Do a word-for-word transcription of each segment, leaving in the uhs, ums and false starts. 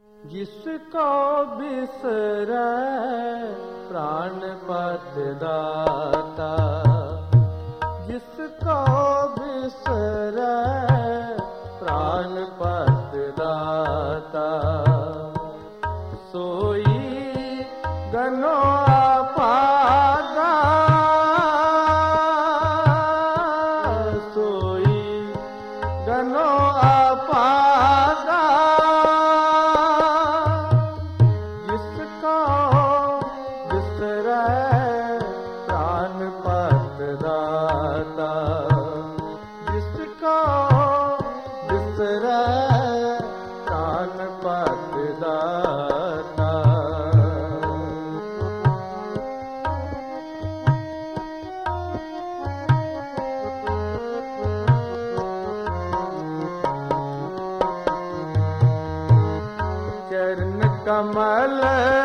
जिसको बिसरै प्राणपत दाता, जिसको बिसरै प्राणपत दाता, सोई गनो अपागा, सोई गनो अपागा, जिसको बिसरै प्राणपत दाता, जिसको बिसरै प्राणपत दाता। चरण कमल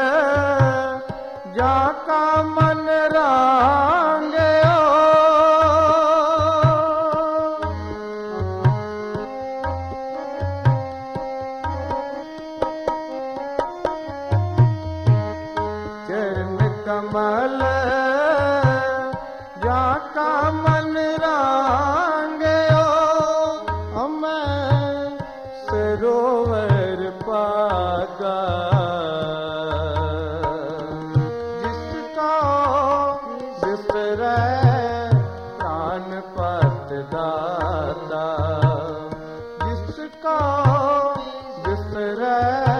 जाका मन रांगयो, चरण कमल जाका मन रांगयो, हमें सरोवर पागा, जिसको बिसरै प्राणपत दाता, जिसको बिसरै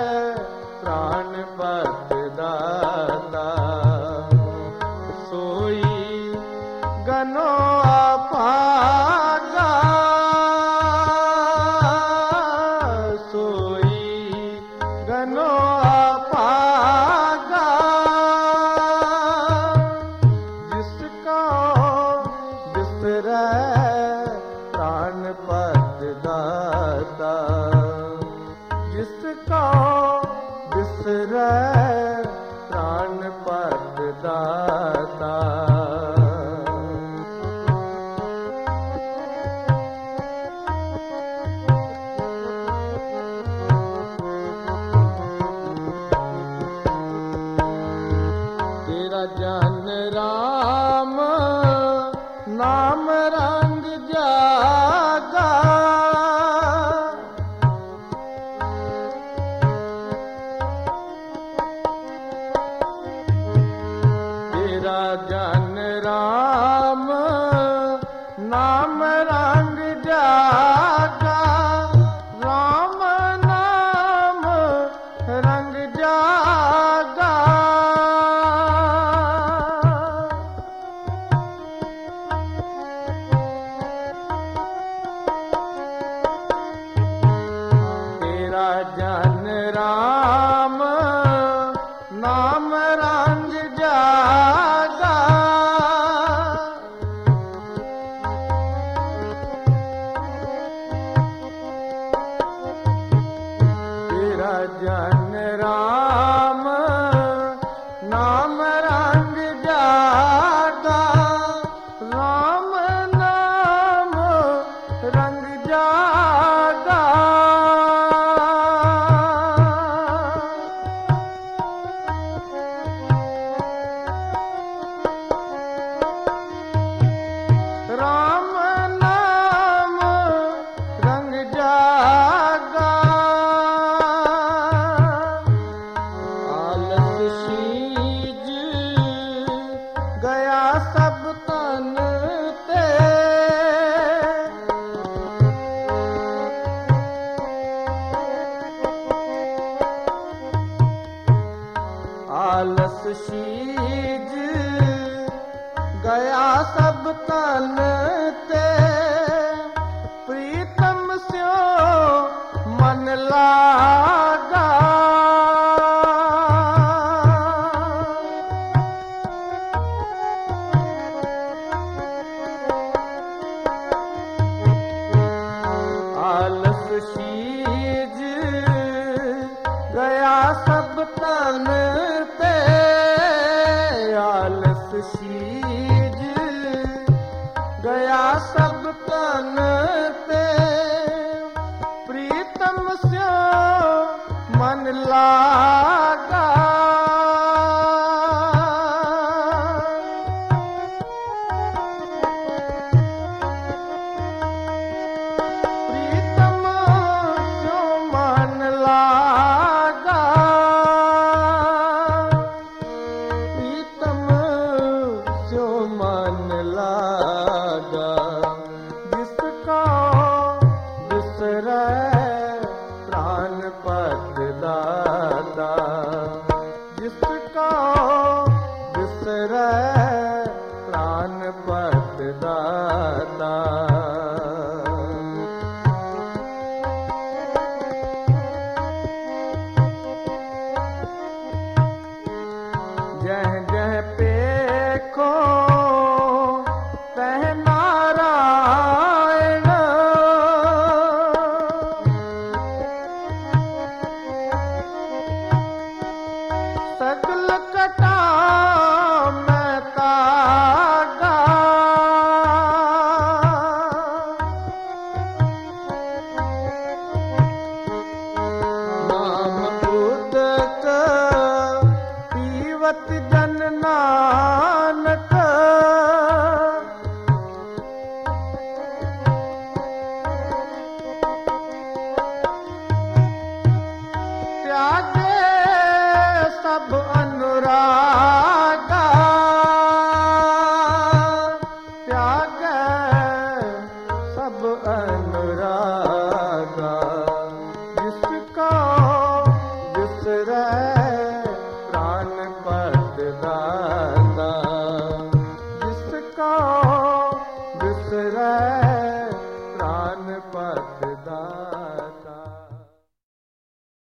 प्राणपत दाता, सोई गनो अपागा, सोई गनो अपागा, जिसको बिसरै प्राणपत दाता, जिसको बिसरै प्राणपत दाता। तेरा जन राम नाम रंग जागा, तेरा जन राम नाम रंग जागा, राम नाम रंग जागा, तेरा जन राम नाम रंग जागा, तेरा जन राम नाम रंग जागा, राम नाम रंग जागा, राम नाम रंग जागा, आलस शीज गया सब तन ते, आलस शीज गया सब तन ते, प्रीतम स्यो मन लागा, आलस शीज गया सब तन ते, आलस शीज गया सब तन ते, प्रीतम स्यो मन लागा प्रीतम जो मन लागा प्रीतम जो मन लागा जिसका बिसरै प्राण पद दाता जिसका बिसरै प्राण पद दाता जह जह पेखो तह नारायण सकल कटा मैं तागा नाम उदक पीवत जन नानक त्यागे सब